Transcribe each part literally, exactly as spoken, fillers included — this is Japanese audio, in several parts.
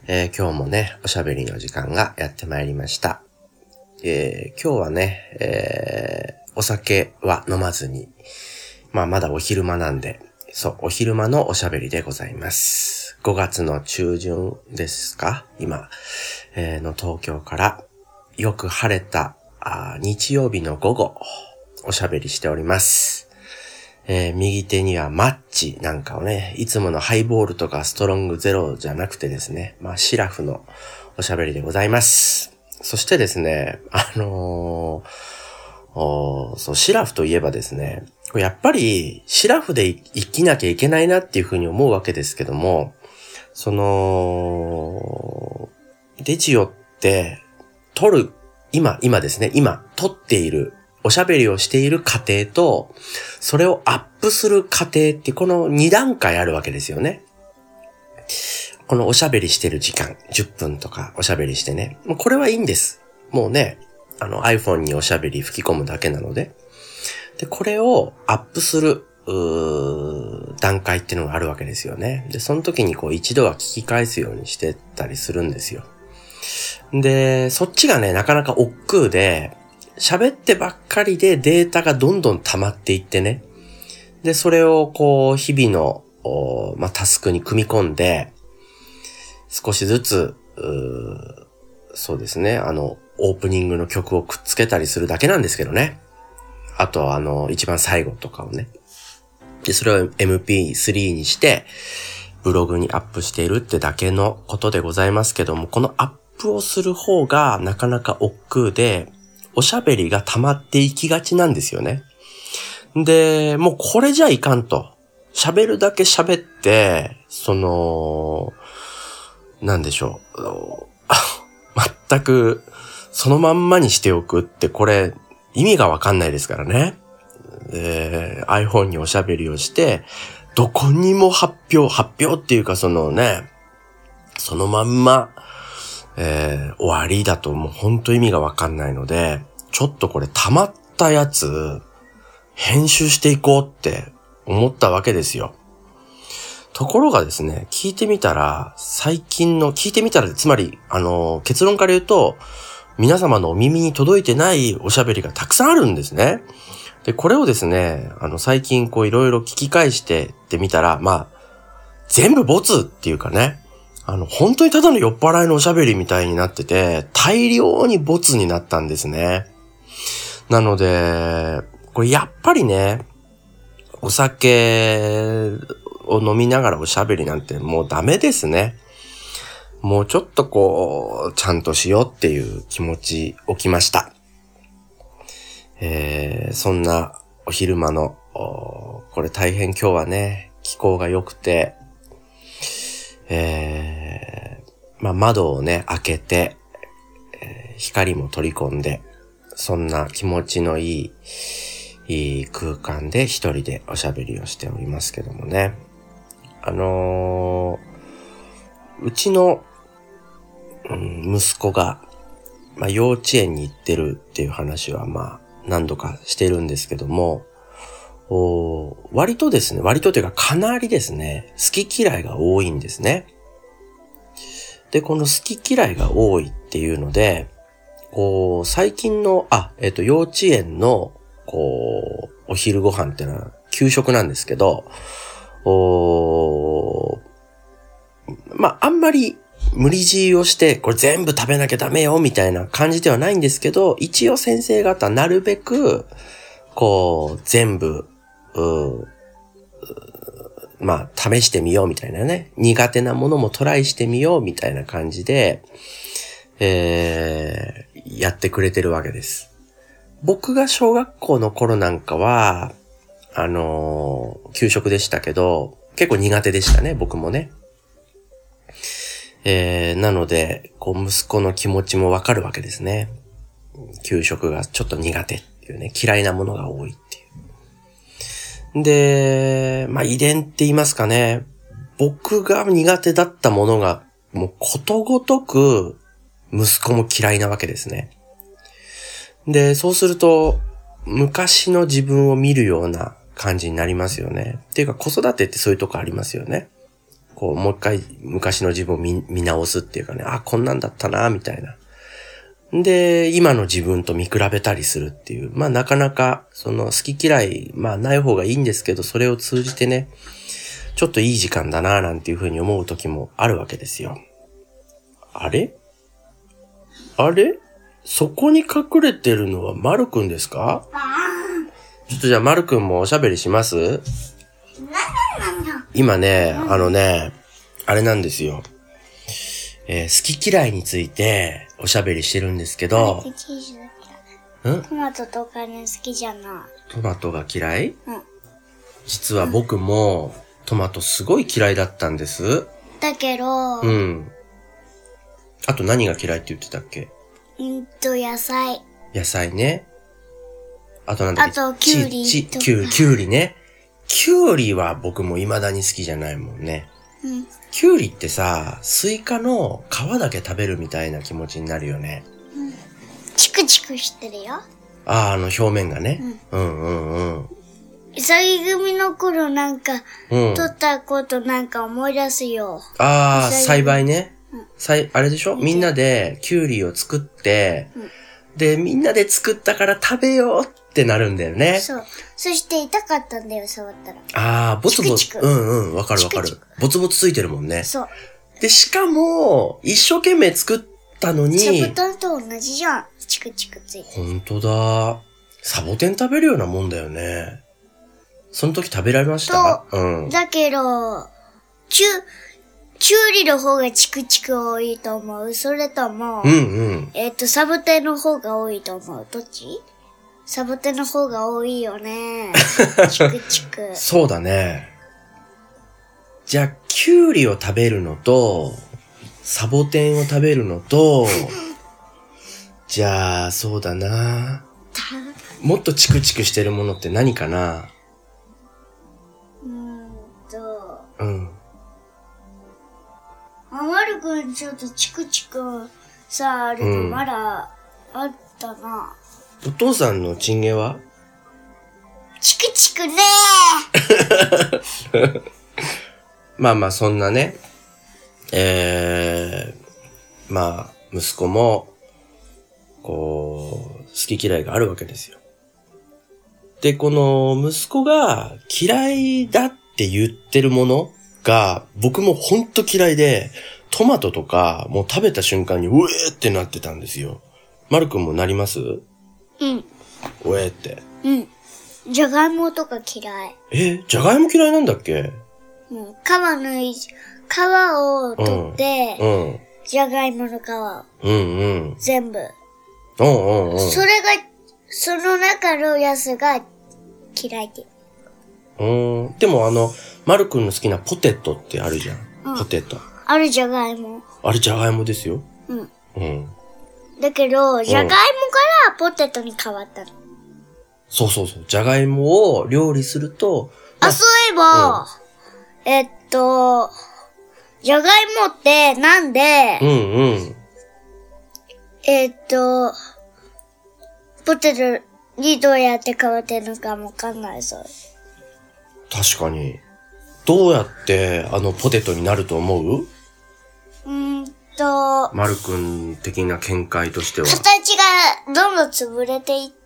えー、今日もね、おしゃべりの時間がやってまいりました。えー、今日はね、えー、お酒は飲まずに、まあまだお昼間なんで、そう、お昼間のおしゃべりでございます。ごがつの中旬ですか今、えー、の東京からよく晴れたあ日曜日の午後、おしゃべりしております。えー、右手にはマッチなんかをね、いつものハイボールとかストロングゼロじゃなくてですね、まあシラフのおしゃべりでございます。そしてですね、あのー、おそうシラフといえばですね、やっぱりシラフで生きなきゃいけないなっていうふうに思うわけですけども、そのレジオって取る今今ですね、今取っているおしゃべりをしている過程と、それをアップする過程ってこのに段階あるわけですよね。このおしゃべりしてる時間、じゅっぷんとかおしゃべりしてね。もうこれはいいんです。もうね、あの iPhone におしゃべり吹き込むだけなので。で、これをアップする、うー段階っていうのがあるわけですよね。で、その時にこう一度は聞き返すようにしてたりするんですよ。で、そっちがね、なかなか億劫で、喋ってばっかりでデータがどんどん溜まっていってね。で、それをこう、日々の、まあ、タスクに組み込んで、少しずつ、うそうですね、あの、オープニングの曲をくっつけたりするだけなんですけどね。あとは、あの、一番最後とかをね。で、それを エムピースリー にして、ブログにアップしているってだけのことでございますけども、このアップをする方がなかなか億劫で、おしゃべりが溜まっていきがちなんですよね。で、もうこれじゃいかんと。喋るだけ喋って、その、なんでしょう。全くそのまんまにしておくってこれ意味がわかんないですからね。で、iPhone におしゃべりをして、どこにも発表、発表っていうかそのね、そのまんま、えー、終わりだともうほんと意味がわかんないので、ちょっとこれ溜まったやつ編集していこうって思ったわけですよ。ところがですね、聞いてみたら最近の聞いてみたらつまりあの結論から言うと皆様のお耳に届いてないおしゃべりがたくさんあるんですね。でこれをですね、あの最近こういろいろ聞き返してってみたら、まあ全部ボツっていうかね。あの、本当にただの酔っ払いのおしゃべりみたいになってて、大量にボツになったんですね。なので、これやっぱりね、お酒を飲みながらおしゃべりなんてもうダメですね。もうちょっとこう、ちゃんとしようっていう気持ち起きました。えー、そんなお昼間の、これ大変今日はね、気候が良くて、えー、まあ、窓をね、開けて、えー、光も取り込んで、そんな気持ちのいい、いい空間で一人でおしゃべりをしておりますけどもね。あのー、うちの、うん、息子が、まあ、幼稚園に行ってるっていう話は、まあ、何度かしてるんですけども、お割とですね、割とというかかなりですね、好き嫌いが多いんですね。で、この好き嫌いが多いっていうので、こう、最近の、あ、えっと、幼稚園の、こう、お昼ご飯ってのは給食なんですけど、おまあ、あんまり無理強いをして、これ全部食べなきゃダメよ、みたいな感じではないんですけど、一応先生方なるべく、こう、全部、うまあ、試してみようみたいなね。苦手なものもトライしてみようみたいな感じで、えー、やってくれてるわけです。僕が小学校の頃なんかは、あのー、給食でしたけど、結構苦手でしたね、僕もね。えー、なので、こう、息子の気持ちもわかるわけですね。給食がちょっと苦手っていうね、嫌いなものが多いっていう。で、まあ遺伝って言いますかね。僕が苦手だったものがもうことごとく息子も嫌いなわけですね。で、そうすると昔の自分を見るような感じになりますよね。っていうか子育てってそういうとこありますよね。 こう、もう一回昔の自分を 見, 見直すっていうかね、あ、こんなんだったな、みたいな。で、今の自分と見比べたりするっていう。まあなかなか、その好き嫌い、まあない方がいいんですけど、それを通じてね、ちょっといい時間だな、なんていうふうに思う時もあるわけですよ。あれあれそこに隠れてるのはまるくんですか？ちょっとじゃあまるくんもおしゃべりします？今ね、あのね、あれなんですよ。えー、好き嫌いについておしゃべりしてるんですけど、ん？ トマトとかね、好きじゃない。 トマトが嫌い？ うん。 実は僕もトマトすごい嫌いだったんです。 だけど、 うん。あと何が嫌いって言ってたっけ？ うんと、野菜。 野菜ね。あとなんだっけ？ あと、キュウリち、 とか。 キュウリ、キュウリね。キュウリは僕も未だに好きじゃないもんね。 うん。 キュウリってさ、スイカの皮だけ食べるみたいな気持ちになるよね。 うん。チクチクしてるよ。 ああ、あの表面がね。うん、うん、うんうん。 うさぎ組の頃なんか、 うん、 取ったことなんか思い出すよ。 ああ、栽培ね。 うん、 栽あれでしょ？みんなでキュウリを作って、うん、で、みんなで作ったから食べようってなるんだよね。 そう。そして痛かったんだよ、触ったら。 ああ、ボツボツ。 チクチクうんうん、わかるわかる。 チクチクボツボツついてるもんね。 そう。 で、しかも、一生懸命作ったのに。 サボテンと同じじゃん。チクチクついて。 ほんとだ。サボテン食べるようなもんだよね。その時食べられました？うん。 だけど、キュ、キュウリの方がチクチク多いと思う？それとも、 うんうん。 えっと、サボテンの方が多いと思う？どっち？サボテンの方が多いよね。チクチク。 そうだね。じゃあ、キュウリを食べるのと、サボテンを食べるのと、じゃあ、そうだな。もっとチクチクしてるものって何かな？ うーんと。 うん。 あまるくんちょっとチクチクさ、あるのまだあったな。 うん、お父さんのチンゲは？ チクチクねーまあまあそんなね、えー、まあ息子も、こう、好き嫌いがあるわけですよ。で、この息子が嫌いだって言ってるものが僕もほんと嫌いで、トマトとかもう食べた瞬間にうえーってなってたんですよ。まるくんもなります？うん。うえーって。 うん。じゃがいもとか嫌い。 え、じゃがいも嫌いなんだっけ？ うん。皮抜い、皮を取って、うん。うん、じゃがいもの皮を。 うんうん。 全部。 うんうんうん。 それが、その中のやつが嫌いって。 うーん。でもあの、まるくんの好きなポテトってあるじゃん。うん、ポテト。 あれじゃがいも。 あれじゃがいもですよ。 うん。 うん。 だけど、じゃがいもからポテトに変わったの。 そうそうそう。じゃがいもを料理すると。 まあ、そういえば、うん、えっと、じゃがいもってなんで、 うんうん。 えっと、ポテトにどうやって変わってるのかもわかんないそう。 確かに。どうやってあのポテトになると思う？ うーんと、 まるくん的な見解としては。 形がどんどん潰れていって、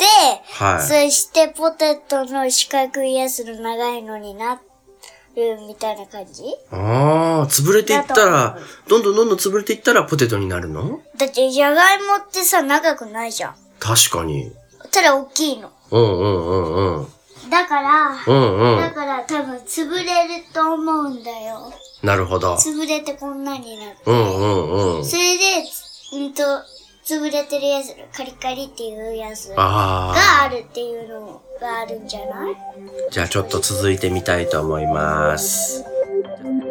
はい。そしてポテトの四角いやつの長いのになるみたいな感じ？あああ、潰れていったら、どんどんどんどん潰れていったらポテトになるの？ だってじゃがいもってさ、長くないじゃん。 確かに。 ただ大きいの。 うんうんうんうん。 だから、 うんうん。 だから多分潰れると思うんだよ。 なるほど。 潰れてこんなになって。 うんうんうん。 それで、うんと、潰れてるやつ、カリカリっていうやつがあるっていうのがあるんじゃない？ じゃあちょっと続いてみたいと思います。